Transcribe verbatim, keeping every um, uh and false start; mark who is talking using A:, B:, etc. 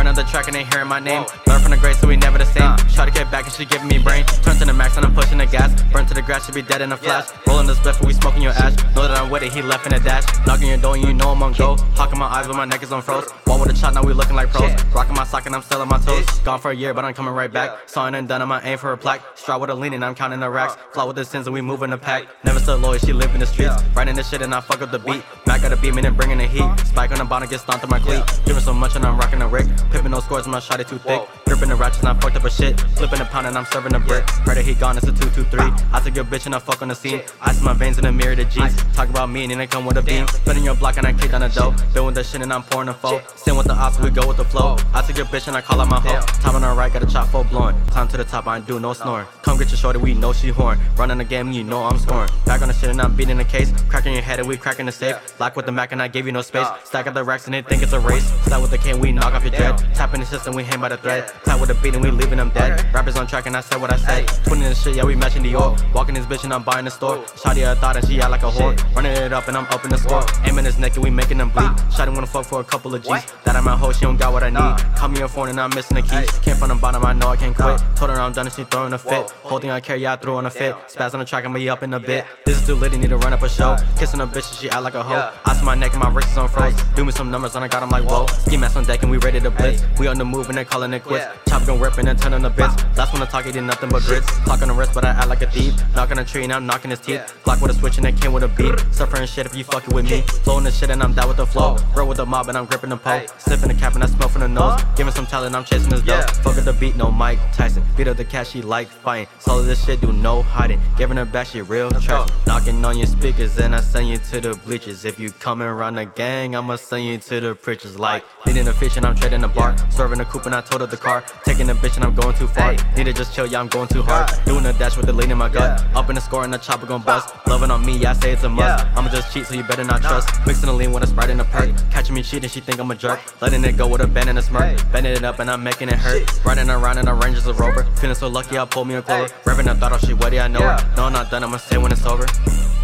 A: Run on the track and they hearing my name. Learn from the great so we never the same. Try to get back and she giving me brain. Turn to the max and I'm pushing the gas. Burn to the grass, she be dead in a flash. Rolling this spliff, we smoking your ash. Know that I'm with it, he left in a dash. Knocking your door and you know I'm on go. Hawking my eyes but my neck is on froze. Wall with a shot, now we looking like pros. Rocking my sock and I'm still on my toes. Gone for a year but I'm coming right back. Saw it and done, I'm my aim for a plaque. Straw with a lean and I'm counting the racks. Fly with the sins and we moving the pack. Never stood loyal, she live in the streets. Writing this shit and I fuck up the beat. Mac got a beam and bringing the heat. Spike on the bottom, get stomped on my cleat. Giving so much and I'm rocking the Rick. Pippin' no scores and my shot it too thick. Gripping the ratchets and I fucked up a shit. Flipping a pound and I'm serving a brick. Pray that he gone, it's a two two three. I took your bitch and I fuck on the scene. Ice in my veins in the mirror, the G's. Talk about me and then they come with a beam. Spinning your block and I kick on the dough. Doing the shit and I'm pouring the foe. Sin with the ops, we go with the flow. I took your bitch and I call out my hoe. Time on the right, got a chop full blowing. Climb to the top, I ain't do no snoring. Come get your shorty, we know she horn. Running the game, you know I'm scoring. Back on the shit and I'm beating the case. Cracking your head and we cracking the safe. Black with the Mac and I gave you no space. Stack up the racks and they think it's a race. Slide with the cane, we knock off your dread. Tapping the system, we hang by the thread. Tight with the beat and we leaving them dead. Rappers on track and I said what I said. Twinning the shit, yeah, we matching the oil. Walking this bitch and I'm buying the store. Shotty a thought and she out like a whore. Running it up and I'm up in the score. Aiming his neck and we making them bleed. Shotty wanna fuck for a couple of G's. That I'm my hoe, she don't got what I need. Call me a phone and I'm missing the keys. Came from the bottom, I know I can't quit. Told her I'm done and she throwing a fit. Whole thing I carry, I threw on a fit. Spaz on the track and me up in a bit. This is too lit, need to run up a show. Kissing a bitch and she out like a hoe. Ice on my neck and my wrist is on froze. Do me some numbers and I got them like whoa. Ski mask on deck and we ready to blitz. We on the move and they calling it quits. Chop gon' rip and then turn on the bits. Last one to talk, he did nothing but grits. Clock on the wrist, but I act like a thief. Knock on a tree and I'm knocking his teeth. Block with a switch and it came with a beat. Suffering shit if you fucking with me. Flowing the shit and I'm down with the flow. Roll with the mob and I'm gripping the pole. Sniffing the cap and I smell from the nose. Giving some talent, I'm chasing his dough. Fuck up the beat, no Mike Tyson. Beat up the cat, she like fighting. Solid this shit, do no hiding. Giving her back, she real trash. Knocking on your speakers and I send you to the bleachers. If you coming around the gang, I'ma send you to the preachers. Like leading the fish and I'm trading the bar. Serving the coupe and I told her the car. Taking the bitch and I'm going too far. Need to just chill, yeah, I'm going too hard. Doing a dash with the lean in my gut. Up in the score and the chopper gon' bust. Loving on me, yeah, I say it's a must. I'ma just cheat, so you better not trust. Mixing the lean with a Sprite and a perk. Catching me cheating, she think I'm a jerk. Letting it go with a bend and a smirk. Bending it up and I'm making it hurt. Riding around in a range as a rover. Feeling so lucky, I pulled me a clover. Revving, I thought, oh shit, what do I know her? No, I'm not done, I'ma say when it's over.